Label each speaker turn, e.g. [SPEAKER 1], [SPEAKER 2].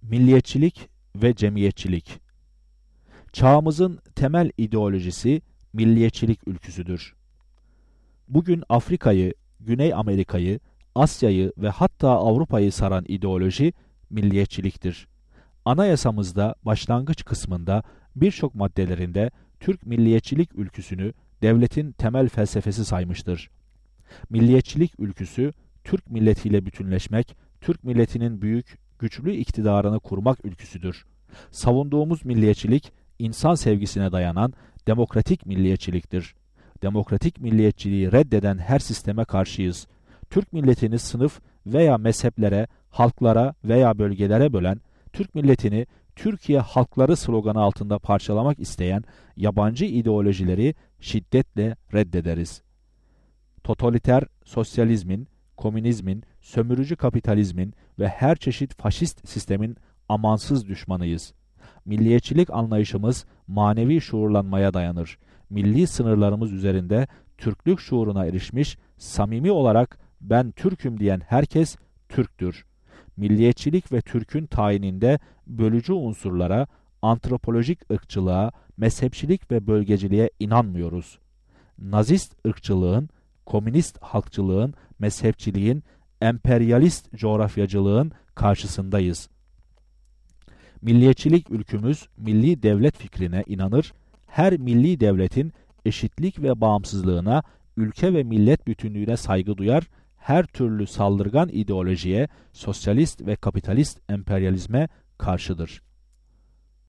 [SPEAKER 1] Milliyetçilik ve cemiyetçilik. Çağımızın temel ideolojisi milliyetçilik ülküsüdür. Bugün Afrika'yı, Güney Amerika'yı, Asya'yı ve hatta Avrupa'yı saran ideoloji milliyetçiliktir. Anayasamızda başlangıç kısmında birçok maddelerinde Türk milliyetçilik ülküsünü devletin temel felsefesi saymıştır. Milliyetçilik ülküsü, Türk milletiyle bütünleşmek, Türk milletinin büyük, güçlü iktidarını kurmak ülküsüdür. Savunduğumuz milliyetçilik, insan sevgisine dayanan demokratik milliyetçiliktir. Demokratik milliyetçiliği reddeden her sisteme karşıyız. Türk milletini sınıf veya mezheplere, halklara veya bölgelere bölen, Türk milletini Türkiye halkları sloganı altında parçalamak isteyen yabancı ideolojileri şiddetle reddederiz. Totaliter sosyalizmin, komünizmin, sömürücü kapitalizmin ve her çeşit faşist sistemin amansız düşmanıyız. Milliyetçilik anlayışımız manevi şuurlanmaya dayanır. Milli sınırlarımız üzerinde Türklük şuuruna erişmiş, samimi olarak ben Türk'üm diyen herkes Türktür. Milliyetçilik ve Türk'ün tayininde bölücü unsurlara, antropolojik ırkçılığa, mezhepçilik ve bölgeciliğe inanmıyoruz. Nazist ırkçılığın, komünist halkçılığın, mezhepçiliğin, emperyalist coğrafyacılığın karşısındayız. Milliyetçilik ülkümüz milli devlet fikrine inanır, her milli devletin eşitlik ve bağımsızlığına, ülke ve millet bütünlüğüne saygı duyar, her türlü saldırgan ideolojiye, sosyalist ve kapitalist emperyalizme karşıdır.